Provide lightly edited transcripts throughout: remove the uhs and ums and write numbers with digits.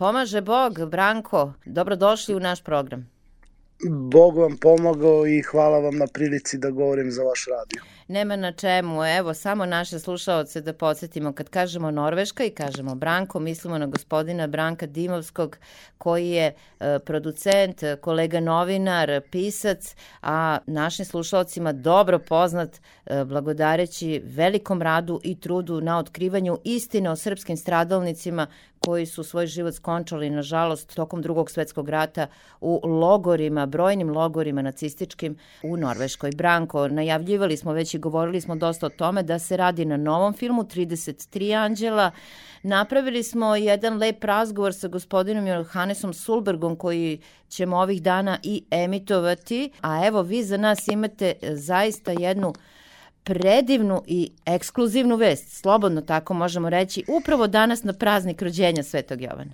Pomaže Bog, Branko, dobrodošli u naš program. Bog vam pomogao i hvala vam na prilici da govorim za vaš radio. Nema na čemu, evo, samo naše slušaoce da podsjetimo, kad kažemo Norveška i kažemo Branko, mislimo na gospodina Branka Dimovskog, koji je producent, kolega novinar, pisac, a našim slušaocima dobro poznat blagodareći velikom radu i trudu na otkrivanju istine o srpskim stradalnicima koji su svoj život skončali, nažalost, tokom Drugog svetskog rata u logorima, brojnim logorima nacističkim u Norveškoj. Branko, najavljivali smo već i govorili smo dosta o tome da se radi na novom filmu 33 anđela. Napravili smo jedan lep razgovor sa gospodinom Johannesom Sulbergom koji ćemo ovih dana i emitovati, a evo vi za nas imate zaista jednu predivnu i ekskluzivnu vest, slobodno tako možemo reći, upravo danas na praznik rođenja Svetog Jovana.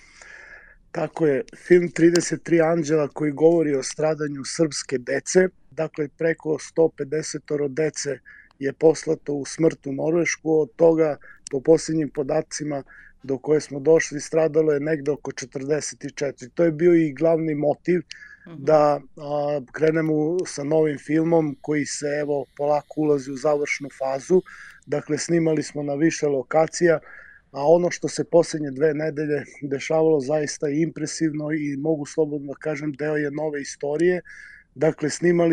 Tako je, film 33 anđela koji govori o stradanju srpske dece, dakle preko 150 dece je poslato u smrt u Norvešku, od toga po posljednjim podacima do koje smo došli stradalo je negde oko 44. To je bio i glavni motiv da krenemo sa novim filmom koji se evo polako ulazi u završnu fazu. Dakle, snimali smo na više lokacija, a ono što se posljednje 2 nedelje dešavalo zaista je impresivno i mogu slobodno da kažem deo je nove istorije. Dakle,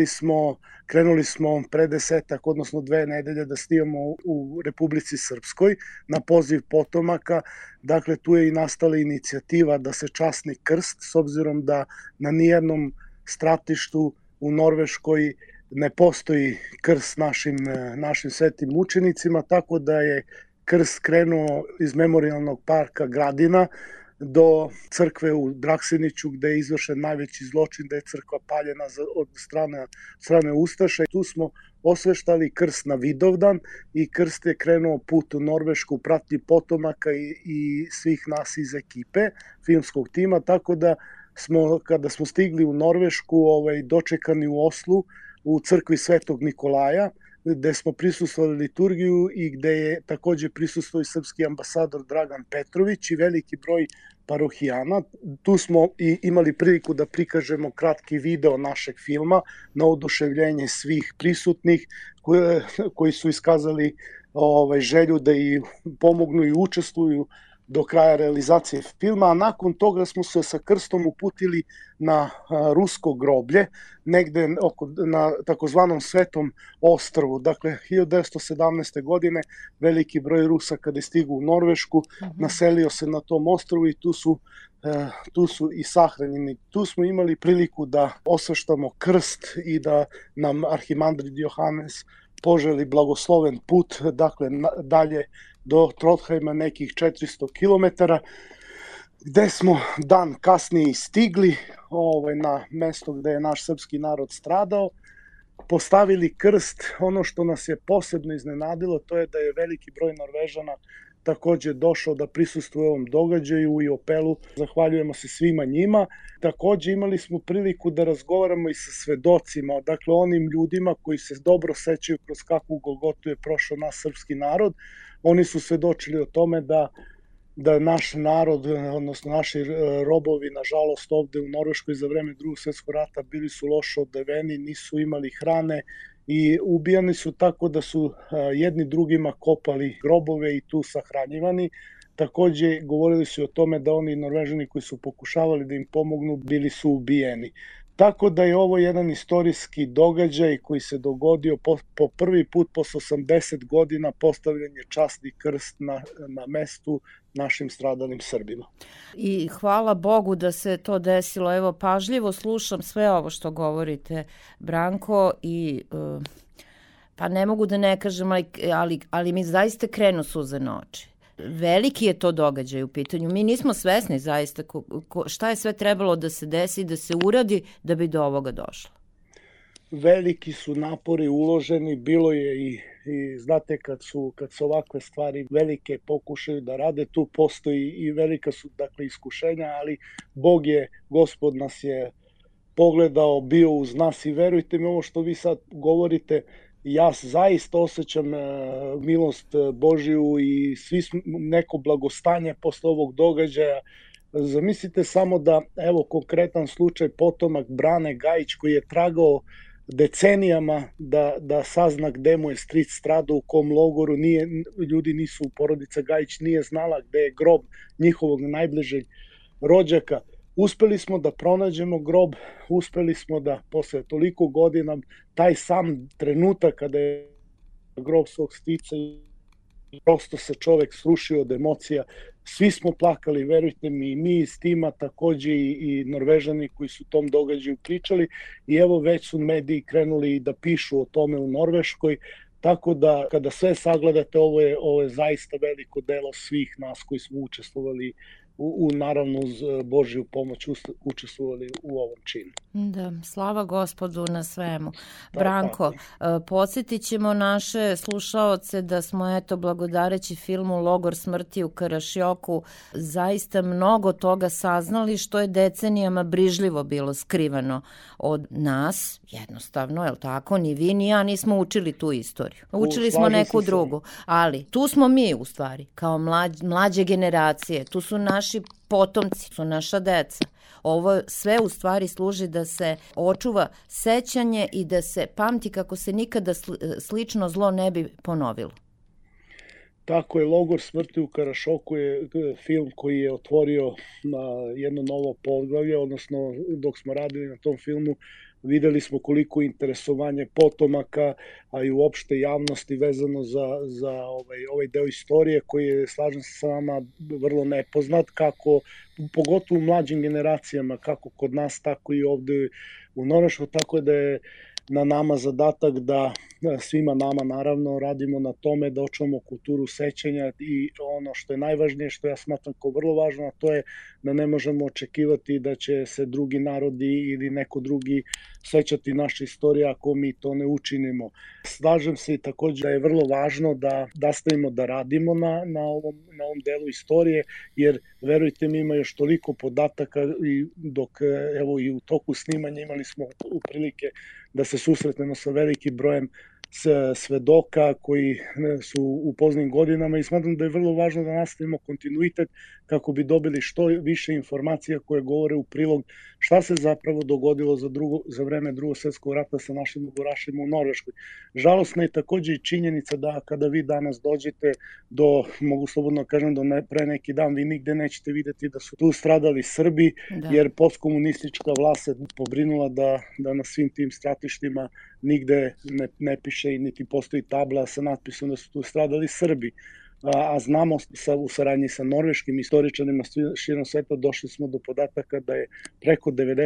krenuli smo pre 10, odnosno 2 nedelje da snimamo u Republici Srpskoj na poziv potomaka. Dakle, tu je i nastala inicijativa da se časni krst, s obzirom da na nijednom stratištu u Norveškoj ne postoji krst našim svetim mučenicima, tako da je krst krenuo iz memorijalnog parka Gradina do crkve u Drakseniću gde je izvršen najveći zločin, da je crkva paljena od strane Ustaša. Tu smo osveštali krst na Vidovdan i krst je krenuo put u Norvešku pratnji potomaka i svih nas iz ekipe filmskog tima, tako da kada smo stigli u Norvešku dočekani u Oslu u crkvi Svetog Nikolaja, gde smo prisustvovali liturgiju i gde je takođe prisustvovao i srpski ambasador Dragan Petrović i veliki broj parohijana. Tu smo i imali priliku da prikažemo kratki video našeg filma na oduševljenje svih prisutnih koji su iskazali želju da i pomognu i učestvuju do kraja realizacije filma, a nakon toga smo se sa krstom uputili na rusko groblje, negde na takozvanom Svetom ostrvu. Dakle, 1917. godine veliki broj Rusa kada je stigao u Norvešku, naselio se na tom ostrvu i tu su i sahranjeni. Tu smo imali priliku da osveštamo krst i da nam arhimandrit Johannes poželi blagosloven put, dakle dalje do Trondheima nekih 400 km, gde smo dan kasnije stigli na mesto gde je naš srpski narod stradao, postavili krst. Ono što nas je posebno iznenadilo, to je da je veliki broj Norvežana takođe došao da prisustvuje ovom događaju i Opelu. Zahvaljujemo se svima njima. Takođe imali smo priliku da razgovaramo i sa svedocima, dakle onim ljudima koji se dobro sećaju kroz kakvu golgotu je prošao naš srpski narod. Oni su svedočili o tome da naš narod, odnosno naši robovi, nažalost ovde u Norveškoj za vreme Drugog svetskog rata bili su loše odeveni, nisu imali hrane i ubijani su tako da su jedni drugima kopali grobove i tu sahranjivani. Takođe govorili su o tome da oni Norvežani koji su pokušavali da im pomognu bili su ubijeni. Tako da je ovo jedan istorijski događaj koji se dogodio po prvi put posle 80 godina postavljen je časni krst na mestu našim stradalim Srbima. I hvala Bogu da se to desilo. Evo, pažljivo slušam sve ovo što govorite, Branko, i pa ne mogu da ne kažem, ali mi zaista krenu suze na oči. Veliki je to događaj u pitanju. Mi nismo svesni zaista šta je sve trebalo da se desi, da se uradi da bi do ovoga došlo. Veliki su napori uloženi, bilo je i znate kad su ovakve stvari velike pokušaju da rade, tu postoji i velika su iskušenja, ali Gospod nas je pogledao, bio uz nas i verujte mi ovo što vi sad govorite, ja zaista osjećam milost Božiju i svi neko blagostanje posle ovog događaja. Zamislite samo da, evo, konkretan slučaj, potomak Brane Gajić koji je tragao decenijama da sazna gde mu je stric stradao, u kom logoru, ljudi nisu, porodica Gajić nije znala gde je grob njihovog najbližeg rođaka. Uspeli smo da pronađemo grob, uspeli smo da posle toliko godina, taj sam trenutak kada je grob svog strica, prosto se čovek srušio od emocija. Svi smo plakali, verujte mi iz tima, takođe i Norvežani koji su tom događaju pričali, i evo već su mediji krenuli da pišu o tome u Norveškoj, tako da kada sve sagledate, ovo je zaista veliko delo svih nas koji smo učestvovali naravno uz Božju pomoć učestvovali u ovom činu. Da, slava Gospodu na svemu. Branko, podsjetit ćemo naše slušaoce da smo, blagodareći filmu Logor smrti u Karašjoku, zaista mnogo toga saznali što je decenijama brižljivo bilo skrivano od nas, jednostavno, je li tako? Ni vi, ni ja nismo učili tu istoriju. Učili smo neku drugu, ali tu smo mi u stvari, kao mlađe generacije, tu su naši potomci, su naša deca. Ovo sve u stvari služi da se očuva sećanje i da se pamti kako se nikada slično zlo ne bi ponovilo. Tako je, Logor smrti u Karašoku je film koji je otvorio jedno novo poglavlje, odnosno dok smo radili na tom filmu, videli smo koliko interesovanje potomaka, a i uopšte javnosti vezano za ovaj deo istorije koji je, slažem se sa vama, vrlo nepoznat, kako, pogotovo u mlađim generacijama, kako kod nas, tako i ovde u Norveškoj, tako je da je na nama zadatak da svima nama naravno radimo na tome da očuvamo kulturu sećanja, i ono što je najvažnije, što ja smatram kao vrlo važno, a to je da ne možemo očekivati da će se drugi narodi ili neko drugi sećati naše istorije ako mi to ne učinimo. Slažem se i takođe da je vrlo važno da nastavimo da radimo na ovom delu istorije, jer verujte mi, ima još toliko podataka, i dok evo i u toku snimanja imali smo prilike da se susretnemo sa velikim brojem svedoka koji su u poznim godinama, i smatram da je vrlo važno da nastavimo kontinuitet kako bi dobili što više informacija koje govore u prilog šta se zapravo dogodilo za vreme Drugog svetskog rata sa našim logorašima u Norveškoj. Žalosna je takođe i činjenica da kada vi danas dođete mogu slobodno kažem, pre neki dan, vi nigde nećete videti da su tu stradali Srbi, jer postkomunistička vlast se pobrinula da na svim tim stratištima nigde ne piše i niti postoji tabla sa natpisom da su tu stradali Srbi. A znamo u saradnji sa norveškim istoričarima širom sveta, došli smo do podataka da je preko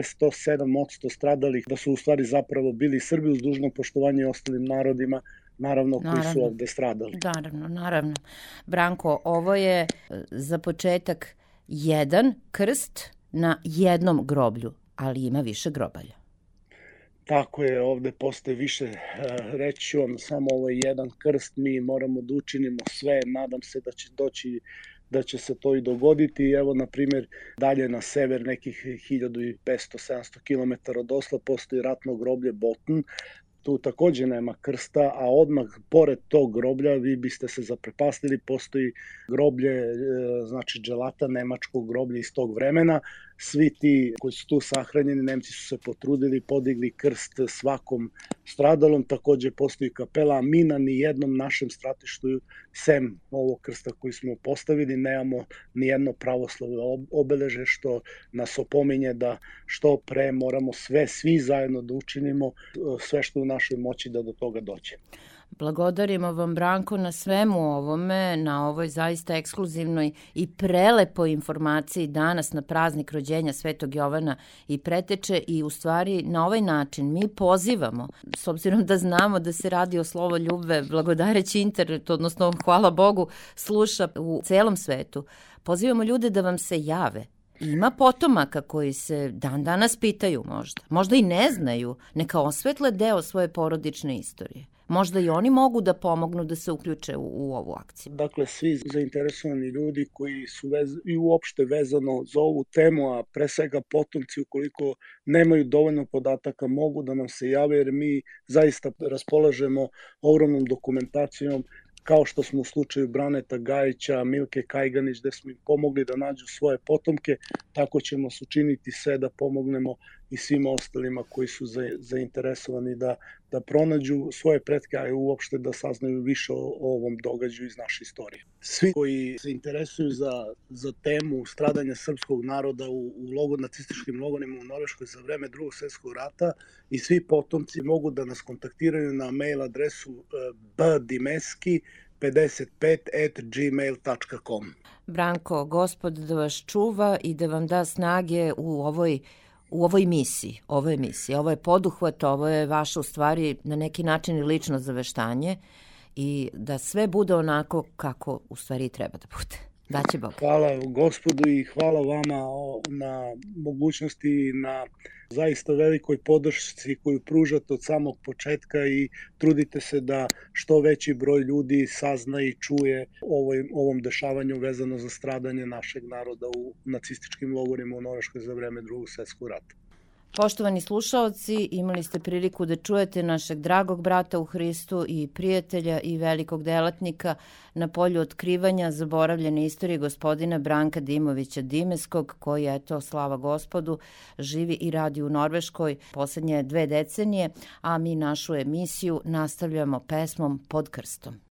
97% stradalih, da su u stvari zapravo bili Srbi, uz dužno poštovanje i ostalim narodima, naravno, koji su ovde stradali. Naravno. Branko, ovo je za početak jedan krst na jednom groblju, ali ima više grobalja. Tako je, ovde postoje više, reći ću vam, samo ovo je jedan krst, mi moramo da učinimo sve, nadam se da će se to i dogoditi. Evo, na primjer, dalje na sever, nekih 1500-700 km od Osla, postoji ratno groblje Botn. Tu takođe nema krsta, a odmah pored tog groblja vi biste se zaprepastili, postoji groblje, znači dželata, nemačko groblje iz tog vremena. Svi ti koji su tu sahranjeni, Nemci su se potrudili, podigli krst svakom stradalom, takođe postoji kapela, a mi na nijednom našem stratištu, sem ovog krsta koji smo postavili, nemamo nijedno pravoslavno obeleže, što nas opominje da što pre moramo svi zajedno da učinimo sve što u našoj moći da do toga dođe. Blagodarimo vam, Branko, na svemu ovome, na ovoj zaista ekskluzivnoj i prelepoj informaciji danas na praznik rođenja Svetog Jovana i Preteče, i u stvari na ovaj način mi pozivamo, s obzirom da znamo da se radi o Slovoljube, blagodareći internet, odnosno hvala Bogu, sluša u celom svetu, pozivamo ljude da vam se jave. Ima potomaka koji se dan danas pitaju možda i ne znaju, neka osvetle deo svoje porodične istorije. Možda i oni mogu da pomognu da se uključe u ovu akciju. Dakle, svi zainteresovani ljudi koji su i uopšte vezano za ovu temu, a pre svega potomci, ukoliko nemaju dovoljno podataka, mogu da nam se jave, jer mi zaista raspolažemo ogromnom dokumentacijom kao što smo u slučaju Braneta Gajića, Milke Kajganić, gde smo im pomogli da nađu svoje potomke, tako ćemo se učiniti sve da pomognemo i svima ostalima koji su zainteresovani da pronađu svoje pretke, a i uopšte da saznaju više o ovom događaju iz naše istorije. Svi koji se interesuju za temu stradanja srpskog naroda u nacističkim logorima u Norveškoj za vreme Drugog svjetskog rata i svi potomci mogu da nas kontaktiraju na mail adresu bdimeski55@gmail.com. Branko, Gospod da vas čuva i da vam da snage u ovoj misiji. Ovo je poduhvat, ovo je vaše u stvari na neki način i lično zaveštanje i da sve bude onako kako u stvari treba da bude. Daće Bog. Hvala Gospodu i hvala vama na mogućnosti i na zaista velikoj podršci koju pružate od samog početka i trudite se da što veći broj ljudi sazna i čuje ovom dešavanju vezano za stradanje našeg naroda u nacističkim logorima u Norveškoj za vreme Drugog svjetskog rata. Poštovani slušaoci, imali ste priliku da čujete našeg dragog brata u Hristu i prijatelja i velikog delatnika na polju otkrivanja zaboravljene istorije gospodina Branka Dimovića Dimeskog, koji, eto, slava Gospodu, živi i radi u Norveškoj poslednje 2 decenije, a mi našu emisiju nastavljamo pesmom Pod krstom.